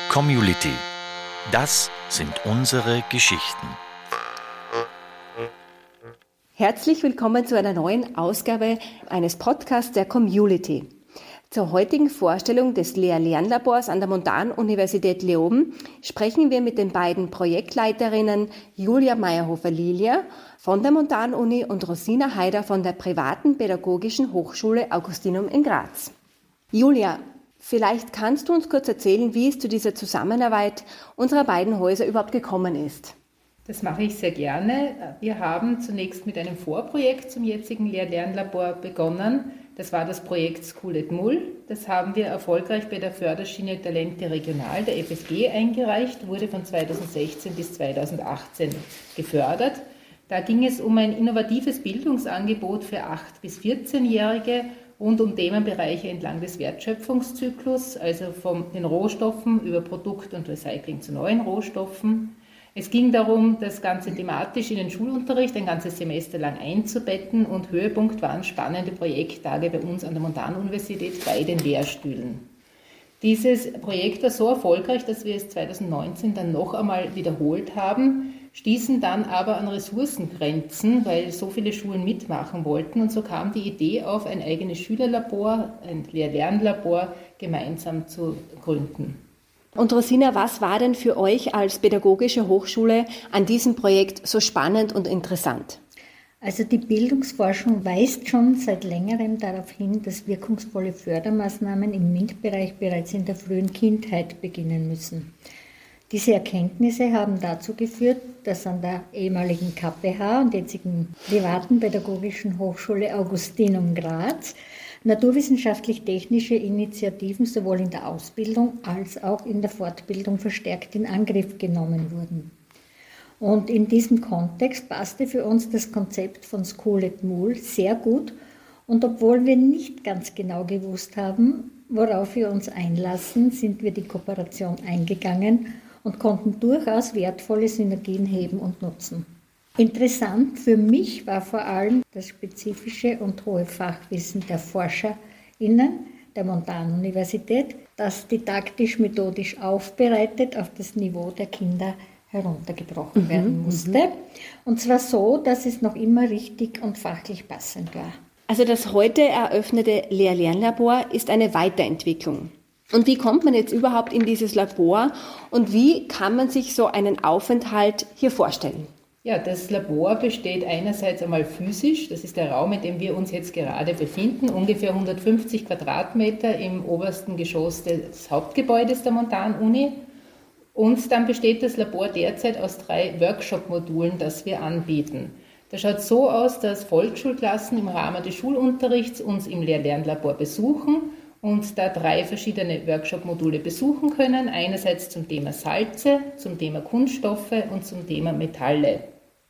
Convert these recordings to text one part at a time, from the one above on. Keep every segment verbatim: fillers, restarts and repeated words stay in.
Community. Das sind unsere Geschichten. Herzlich willkommen zu einer neuen Ausgabe eines Podcasts der Community. Zur heutigen Vorstellung des Lehr-Lernlabors an der Montanuniversität Leoben sprechen wir mit den beiden Projektleiterinnen Julia Meyerhofer-Lilia von der Montanuni und Rosina Haider von der privaten Pädagogischen Hochschule Augustinum in Graz. Julia, vielleicht kannst du uns kurz erzählen, wie es zu dieser Zusammenarbeit unserer beiden Häuser überhaupt gekommen ist. Das mache ich sehr gerne. Wir haben zunächst mit einem Vorprojekt zum jetzigen Lehr-Lernlabor begonnen. Das war das Projekt School at Mull. Das haben wir erfolgreich bei der Förderschiene Talente Regional, der F S G, eingereicht, wurde von zweitausendsechzehn bis zweitausendachtzehn gefördert. Da ging es um ein innovatives Bildungsangebot für acht- bis vierzehnjährige rund um Themenbereiche entlang des Wertschöpfungszyklus, also von den Rohstoffen über Produkt und Recycling zu neuen Rohstoffen. Es ging darum, das Ganze thematisch in den Schulunterricht ein ganzes Semester lang einzubetten und Höhepunkt waren spannende Projekttage bei uns an der Montanuniversität bei den Lehrstühlen. Dieses Projekt war so erfolgreich, dass wir es zweitausendneunzehn dann noch einmal wiederholt haben, stießen dann aber an Ressourcengrenzen, weil so viele Schulen mitmachen wollten und so kam die Idee auf, ein eigenes Schülerlabor, ein Lehr-Lernlabor gemeinsam zu gründen. Und Rosina, was war denn für euch als pädagogische Hochschule an diesem Projekt so spannend und interessant? Also die Bildungsforschung weist schon seit längerem darauf hin, dass wirkungsvolle Fördermaßnahmen im M I N T-Bereich bereits in der frühen Kindheit beginnen müssen. Diese Erkenntnisse haben dazu geführt, dass an der ehemaligen K P H und jetzigen privaten Pädagogischen Hochschule Augustinum Graz naturwissenschaftlich-technische Initiativen sowohl in der Ausbildung als auch in der Fortbildung verstärkt in Angriff genommen wurden. Und in diesem Kontext passte für uns das Konzept von School at Mull sehr gut und obwohl wir nicht ganz genau gewusst haben, worauf wir uns einlassen, sind wir die Kooperation eingegangen und konnten durchaus wertvolle Synergien heben und nutzen. Interessant für mich war vor allem das spezifische und hohe Fachwissen der ForscherInnen der Montanuniversität, das didaktisch-methodisch aufbereitet auf das Niveau der Kinder heruntergebrochen mhm, werden musste. Und zwar so, dass es noch immer richtig und fachlich passend war. Also das heute eröffnete Lehr-Lernlabor ist eine Weiterentwicklung. Und wie kommt man jetzt überhaupt in dieses Labor und wie kann man sich so einen Aufenthalt hier vorstellen? Ja, das Labor besteht einerseits einmal physisch, das ist der Raum, in dem wir uns jetzt gerade befinden, ungefähr hundertfünfzig Quadratmeter im obersten Geschoss des Hauptgebäudes der Montanuni. Und dann besteht das Labor derzeit aus drei Workshop-Modulen, das wir anbieten. Das schaut so aus, dass Volksschulklassen im Rahmen des Schulunterrichts uns im Lehr-Lernlabor besuchen und da drei verschiedene Workshop-Module besuchen können. Einerseits zum Thema Salze, zum Thema Kunststoffe und zum Thema Metalle.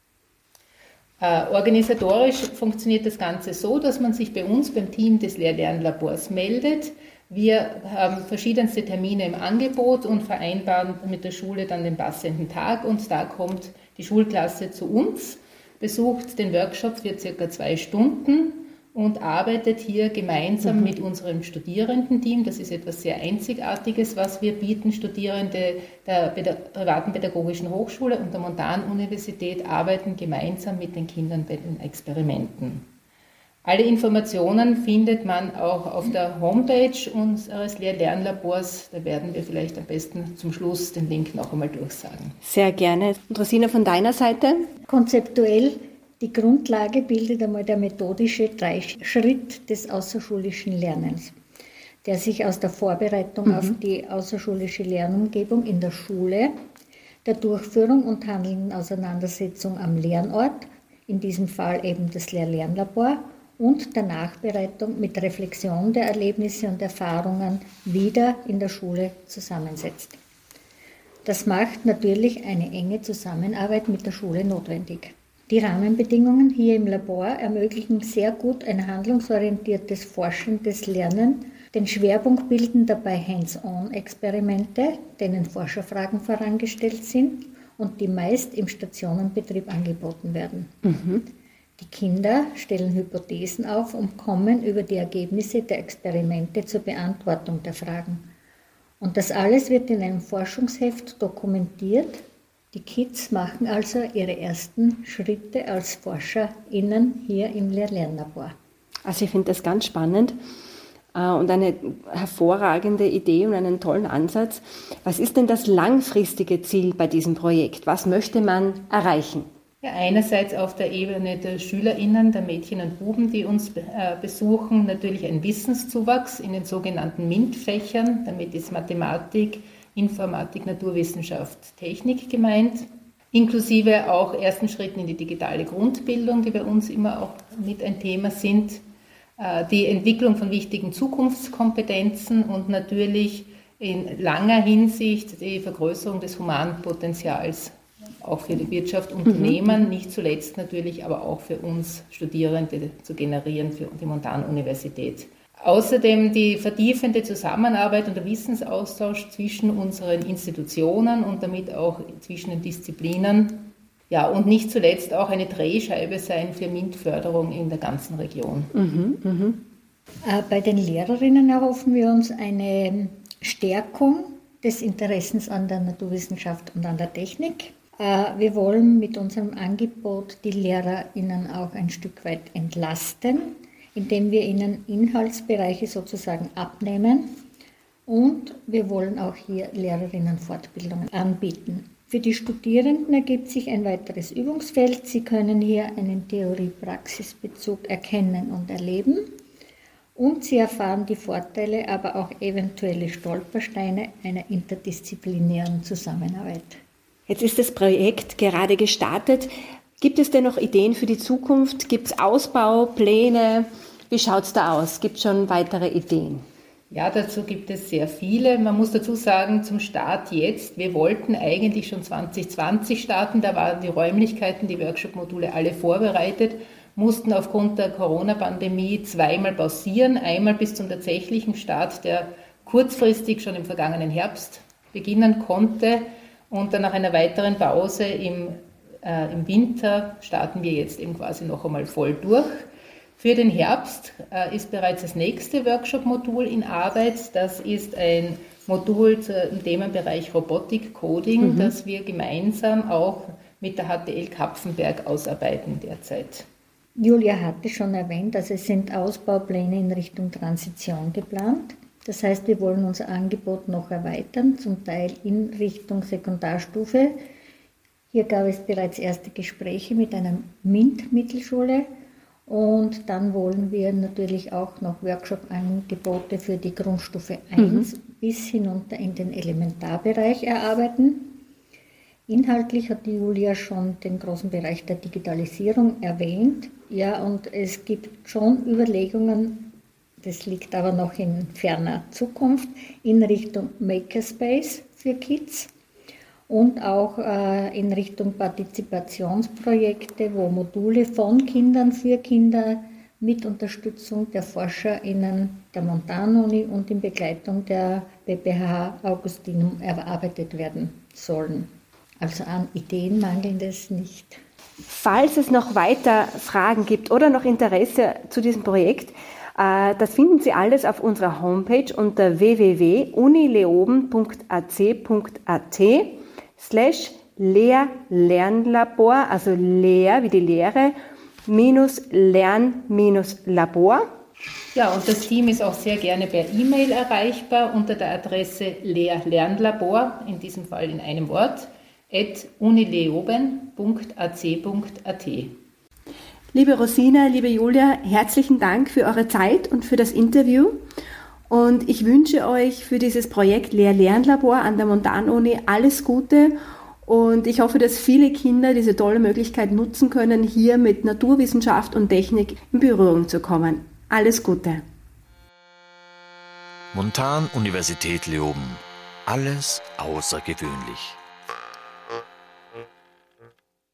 Äh, organisatorisch funktioniert das Ganze so, dass man sich bei uns beim Team des Lehr-Lernlabors meldet. Wir haben verschiedenste Termine im Angebot und vereinbaren mit der Schule dann den passenden Tag und da kommt die Schulklasse zu uns, besucht den Workshop für circa zwei Stunden und arbeitet hier gemeinsam mhm. mit unserem Studierendenteam. Das ist etwas sehr Einzigartiges, was wir bieten. Studierende der privaten Pädagogischen Hochschule und der Montanuniversität arbeiten gemeinsam mit den Kindern bei den Experimenten. Alle Informationen findet man auch auf der Homepage unseres Lehr-Lernlabors. Da werden wir vielleicht am besten zum Schluss den Link noch einmal durchsagen. Sehr gerne. Und Rosina, von deiner Seite? Konzeptuell die Grundlage bildet einmal der methodische Dreischritt des außerschulischen Lernens, der sich aus der Vorbereitung mhm. auf die außerschulische Lernumgebung in der Schule, der Durchführung und handelnden Auseinandersetzung am Lernort, in diesem Fall eben das Lehr-Lernlabor, und der Nachbereitung mit Reflexion der Erlebnisse und Erfahrungen wieder in der Schule zusammensetzt. Das macht natürlich eine enge Zusammenarbeit mit der Schule notwendig. Die Rahmenbedingungen hier im Labor ermöglichen sehr gut ein handlungsorientiertes, forschendes Lernen. Den Schwerpunkt bilden dabei Hands-on-Experimente, denen Forscherfragen vorangestellt sind und die meist im Stationenbetrieb angeboten werden. Mhm. Die Kinder stellen Hypothesen auf und kommen über die Ergebnisse der Experimente zur Beantwortung der Fragen. Und das alles wird in einem Forschungsheft dokumentiert. Die Kids machen also ihre ersten Schritte als ForscherInnen hier im Lehr-Lernlabor. Also ich finde das ganz spannend und eine hervorragende Idee und einen tollen Ansatz. Was ist denn das langfristige Ziel bei diesem Projekt? Was möchte man erreichen? Ja, einerseits auf der Ebene der SchülerInnen, der Mädchen und Buben, die uns äh, besuchen, natürlich ein Wissenszuwachs in den sogenannten MINT-Fächern. Damit ist Mathematik, Informatik, Naturwissenschaft, Technik gemeint. Inklusive auch ersten Schritten in die digitale Grundbildung, die bei uns immer auch mit ein Thema sind. Äh, die Entwicklung von wichtigen Zukunftskompetenzen und natürlich in langer Hinsicht die Vergrößerung des Humanpotenzials. Auch für die Wirtschaft, Unternehmen, mhm. nicht zuletzt natürlich, aber auch für uns Studierende zu generieren, für die Montanuniversität. Außerdem die vertiefende Zusammenarbeit und der Wissensaustausch zwischen unseren Institutionen und damit auch zwischen den Disziplinen. Ja, und nicht zuletzt auch eine Drehscheibe sein für MINT-Förderung in der ganzen Region. Mhm, mh. Bei den Lehrerinnen erhoffen wir uns eine Stärkung des Interessens an der Naturwissenschaft und an der Technik. Wir wollen mit unserem Angebot die LehrerInnen auch ein Stück weit entlasten, indem wir ihnen Inhaltsbereiche sozusagen abnehmen. Und wir wollen auch hier Lehrerinnenfortbildungen anbieten. Für die Studierenden ergibt sich ein weiteres Übungsfeld. Sie können hier einen Theorie-Praxis-Bezug erkennen und erleben. Und sie erfahren die Vorteile, aber auch eventuelle Stolpersteine einer interdisziplinären Zusammenarbeit. Jetzt ist das Projekt gerade gestartet. Gibt es denn noch Ideen für die Zukunft? Gibt es Ausbaupläne? Wie schaut es da aus? Gibt es schon weitere Ideen? Ja, dazu gibt es sehr viele. Man muss dazu sagen, zum Start jetzt, wir wollten eigentlich schon zwanzig zwanzig starten, da waren die Räumlichkeiten, die Workshop-Module alle vorbereitet, mussten aufgrund der Corona-Pandemie zweimal pausieren, einmal bis zum tatsächlichen Start, der kurzfristig schon im vergangenen Herbst beginnen konnte. Und dann nach einer weiteren Pause im, äh, im Winter starten wir jetzt eben quasi noch einmal voll durch. Für den Herbst äh, ist bereits das nächste Workshop-Modul in Arbeit. Das ist ein Modul zum Themenbereich Robotik, Coding, mhm. das wir gemeinsam auch mit der H T L Kapfenberg ausarbeiten derzeit. Julia hatte schon erwähnt, dass es sind Ausbaupläne in Richtung Transition geplant. Das heißt, wir wollen unser Angebot noch erweitern, zum Teil in Richtung Sekundarstufe. Hier gab es bereits erste Gespräche mit einer MINT-Mittelschule und dann wollen wir natürlich auch noch Workshop-Angebote für die Grundstufe eins mhm. bis hinunter in den Elementarbereich erarbeiten. Inhaltlich hat die Julia schon den großen Bereich der Digitalisierung erwähnt. Ja, und es gibt schon Überlegungen, das liegt aber noch in ferner Zukunft, in Richtung Makerspace für Kids und auch äh, in Richtung Partizipationsprojekte, wo Module von Kindern für Kinder mit Unterstützung der ForscherInnen der Montanuni und in Begleitung der B P H Augustinum erarbeitet werden sollen. Also an Ideen mangelt es nicht. Falls es noch weiter Fragen gibt oder noch Interesse zu diesem Projekt, das finden Sie alles auf unserer Homepage unter w w w punkt unileoben punkt a c punkt a t slash Lehr-Lernlabor, also Lehr wie die Lehre, minus Lern minus Labor. Ja, und das Team ist auch sehr gerne per E-Mail erreichbar unter der Adresse Lehr-Lernlabor, in diesem Fall in einem Wort, at unileoben punkt a c punkt a t. Liebe Rosina, liebe Julia, herzlichen Dank für eure Zeit und für das Interview. Und ich wünsche euch für dieses Projekt Lehr-Lernlabor an der Montanuni alles Gute. Und ich hoffe, dass viele Kinder diese tolle Möglichkeit nutzen können, hier mit Naturwissenschaft und Technik in Berührung zu kommen. Alles Gute. Montanuniversität Leoben. Alles außergewöhnlich.